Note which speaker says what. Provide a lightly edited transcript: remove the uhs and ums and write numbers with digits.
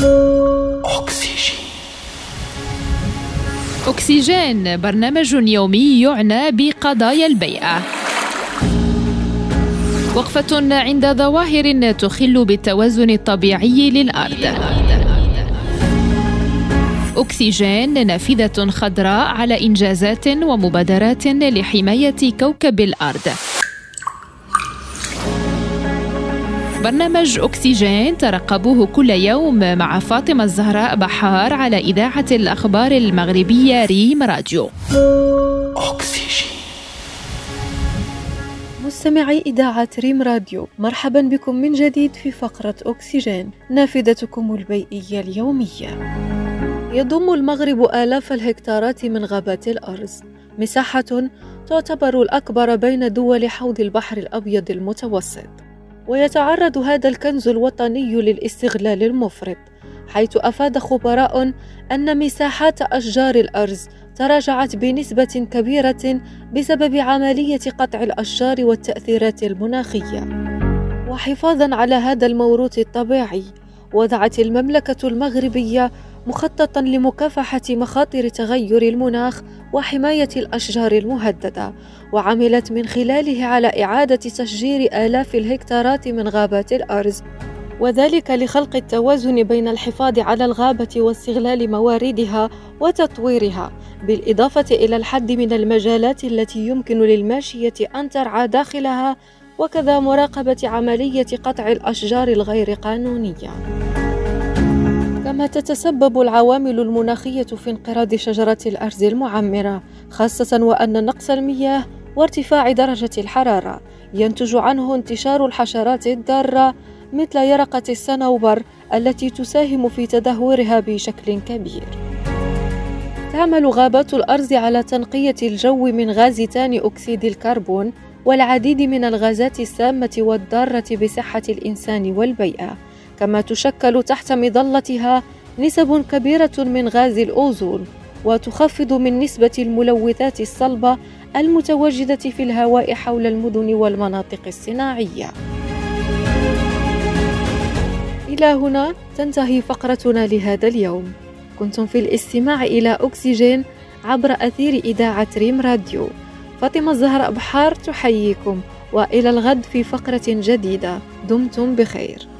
Speaker 1: أكسجين، برنامج يومي يعنى بقضايا البيئة. وقفة عند ظواهر تخل بالتوازن الطبيعي للأرض. أكسجين، نافذة خضراء على إنجازات ومبادرات لحماية كوكب الأرض. برنامج أكسجين ترقبوه كل يوم مع فاطمة الزهراء بحار على إذاعة الأخبار المغربية ريم راديو.
Speaker 2: أكسجين.
Speaker 3: مستمعي إذاعة ريم راديو، مرحبا بكم من جديد في فقرة أكسجين، نافذتكم البيئية اليومية. يضم المغرب آلاف الهكتارات من غابات الأرز، مساحة تعتبر الأكبر بين دول حوض البحر الأبيض المتوسط. ويتعرض هذا الكنز الوطني للاستغلال المفرط، حيث أفاد خبراء أن مساحات أشجار الأرز تراجعت بنسبة كبيرة بسبب عملية قطع الأشجار والتأثيرات المناخية. وحفاظاً على هذا الموروث الطبيعي، وضعت المملكة المغربية مخططاً لمكافحة مخاطر تغير المناخ وحماية الأشجار المهددة، وعملت من خلاله على إعادة تشجير آلاف الهكتارات من غابات الأرز، وذلك لخلق التوازن بين الحفاظ على الغابة واستغلال مواردها وتطويرها، بالإضافة إلى الحد من المجالات التي يمكن للماشية أن ترعى داخلها، وكذا مراقبة عملية قطع الأشجار الغير قانونية. كما تتسبب العوامل المناخية في انقراض شجرة الأرز المعمرة، خاصة وأن نقص المياه وارتفاع درجة الحرارة ينتج عنه انتشار الحشرات الضارة مثل يرقة الصنوبر التي تساهم في تدهورها بشكل كبير. تعمل غابات الأرز على تنقية الجو من غاز ثاني أكسيد الكربون والعديد من الغازات السامة والضارة بصحة الإنسان والبيئة، كما تشكل تحت مظلتها نسب كبيرة من غاز الأوزون، وتخفض من نسبة الملوثات الصلبة المتواجدة في الهواء حول المدن والمناطق الصناعية. إلى هنا تنتهي فقرتنا لهذا اليوم. كنتم في الاستماع إلى أكسجين عبر أثير إذاعة ريم راديو. فاطمة الزهراء بحار تحييكم، وإلى الغد في فقرة جديدة. دمتم بخير.